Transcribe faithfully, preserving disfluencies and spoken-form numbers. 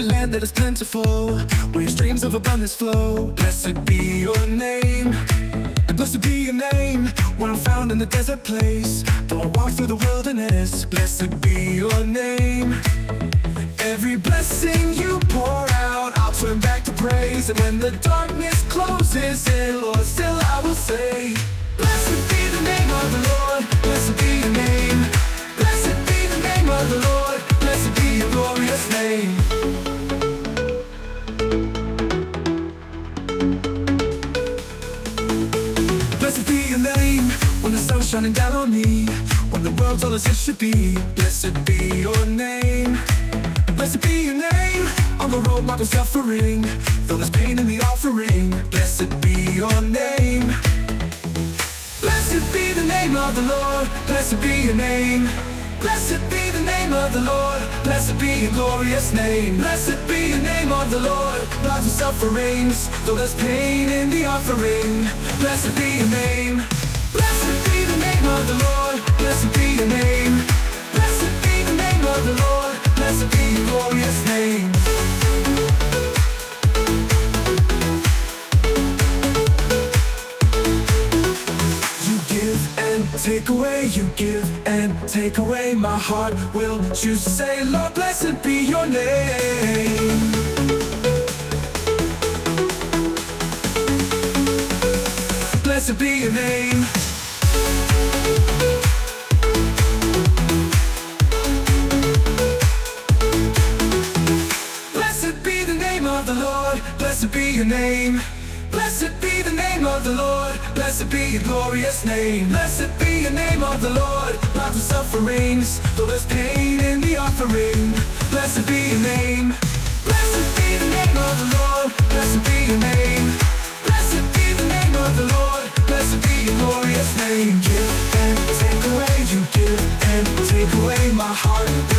a land that is plentiful, where streams of abundance flow. Blessed be your name, and blessed be your name. When I'm found in the desert place, though I walk through the wilderness, blessed be your name. Every blessing you pour out, I'll turn back to praise. And when the darkness closes in, Lord, still I will say, blessed be the name of the Lord, blessed be your name. Blessed be the name of the Lord, blessed be your glorious name. Blessed be your name, when the sun's shining down on me, when the world's all as it should be. Blessed be your name. Blessed be your name, on the road marked with suffering, though there's pain in the offering. Blessed be your name. Blessed be the name of the Lord, blessed be your name. Blessed be the name of the Lord, blessed be your glorious name. Blessed be the name of the Lord, lots of sufferings, though there's pain in the offering. Blessed be your name. Blessed be the name of the Lord, blessed be your name. Blessed be the name of the Lord, blessed be your glorious name. You give and take away, you give and take away. My heart will choose to say, Lord, blessed be your name. Blessed be your name. Blessed be the name of the Lord, blessed be your name. Blessed be the name of the Lord, blessed be your glorious name. Blessed be your name of the Lord, lots of sufferings, though there's pain in the offering. Blessed be your name. Blessed be the name of the Lord, blessed be your name. Blessed be the name of the Lord, blessed be your glorious name. Give and take away, you give and take away. My heart